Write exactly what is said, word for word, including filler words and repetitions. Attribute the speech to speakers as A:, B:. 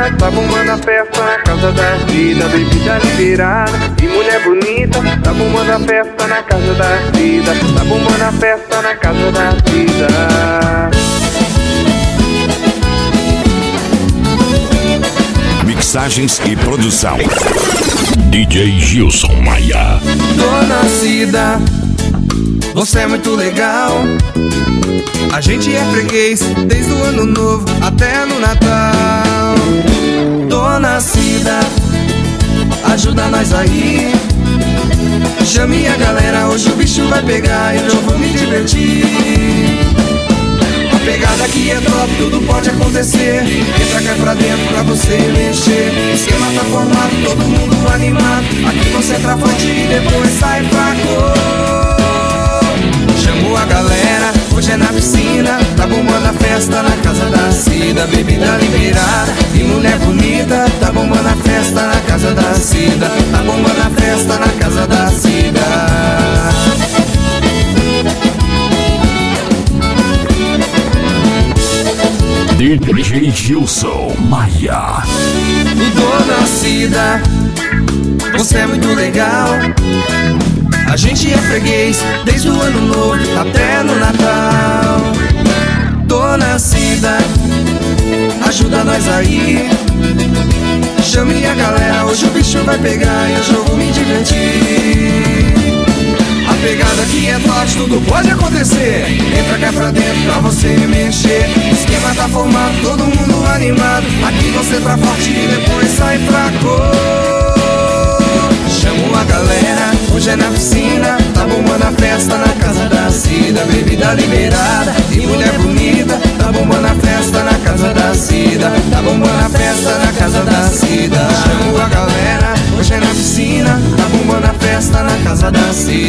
A: tá bombando a festa na casa da Cida. Bebida liberada e mulher bonita, tá bombando a festa na casa da Cida. Tá bombando a festa na casa da Cida.
B: Mixagens e produção D J Gilson Maia.
A: Dona Cida, você é muito legal. A gente é freguês desde o ano novo até no Natal. Dona Cida, ajuda nós aí. Chame a galera, hoje o bicho vai pegar e eu vou me divertir. A pegada aqui é top, tudo pode acontecer. Entra cá pra dentro pra você mexer. O esquema tá formado, todo mundo animado. Aqui você entra forte e depois sai fraco. Chamou a galera, hoje é na piscina. Tá bombando a festa na casa da Cida. Bebida liberada e mulher bonita, tá bombando a festa na casa da Cida. Tá bombando a festa na casa da Cida.
B: D J Gilson Maia.
A: Dona Cida, você é muito legal. A gente é freguês desde o ano novo até no Natal. Dona Cida, ajuda nós aí. Chame a galera, hoje o bicho vai pegar e hoje eu vou me divertir. A pegada aqui é forte, tudo pode acontecer. Entra cá pra dentro pra você mexer. O esquema tá formado, todo mundo animado. Aqui você tá forte e depois sai fraco. Chamo a galera, hoje é na piscina. Tá bombando a festa na casa da Cida. Bebida liberada e mulher bonita, tá bombando a festa na casa da Cida. Tá bombando a festa na casa da Cida. Chamo a galera, hoje é na piscina. Tá bombando a festa na casa da Cida.